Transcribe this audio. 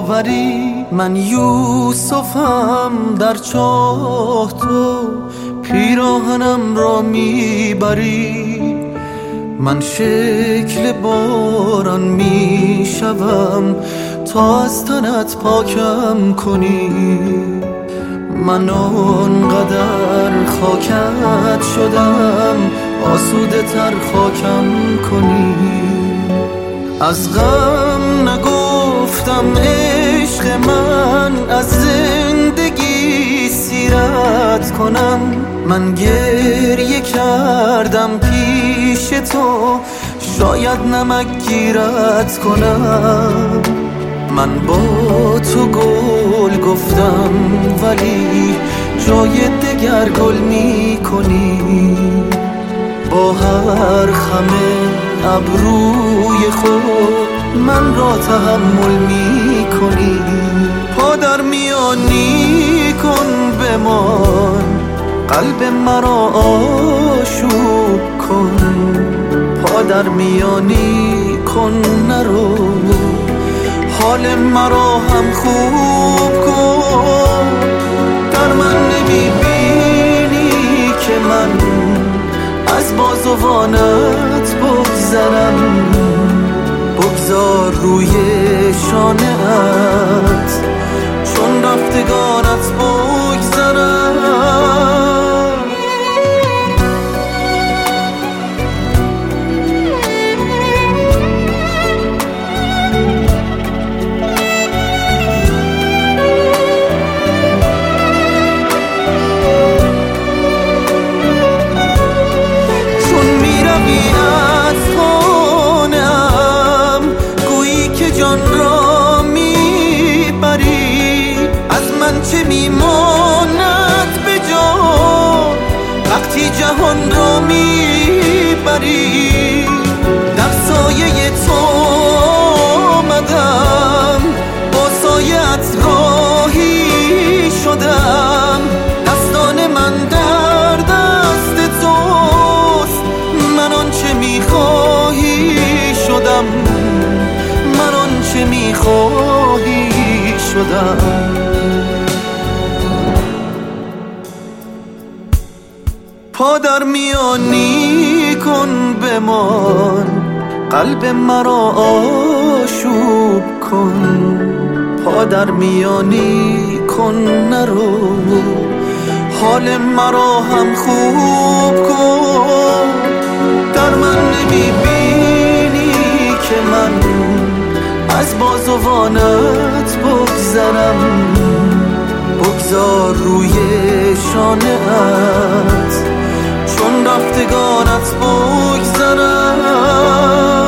آوری. من یوسفم در چاه، تو پیراهنم را میبری. من شکل باران میشوم تا از تنت پاکم کنی. من آنقدر خاکت شدم آسوده تر خاکم کنی. از غم نگفتم عشق من، از زندگی سیرت کنم. من گریه کردم پیش تو، شاید نمک گیرت کنم. من با تو گل گفتم ولی جای دگر گل می کنی. با هر خم ابروی خود من را تحمل می کنی. پا در میانی کن بمان، قلب مرا آشوب کن. پا در میانی کن نرو، حال مرا هم خوب کن. در من نمیبینی که من از بازوانت بگذرم. بگذار روی شانه‌ات چون رفتگانت بگذرم. چه میماند به جان وقتی جهان را میبری؟ در سایه تو آمدم، با سایت راهی شدم. دستان من در دست توست، من آنچه میخواهی شدم. من آنچه میخواهی شدم. پا در میانی کن بمان، قلب مرا آشوب کن. پا در میانی کن نرو، حال مرا هم خوب کن. در من نمیبینی که من از بازوانت بگذرم. بگذار روی شانه‌ات چون رفتگانت بگذرم.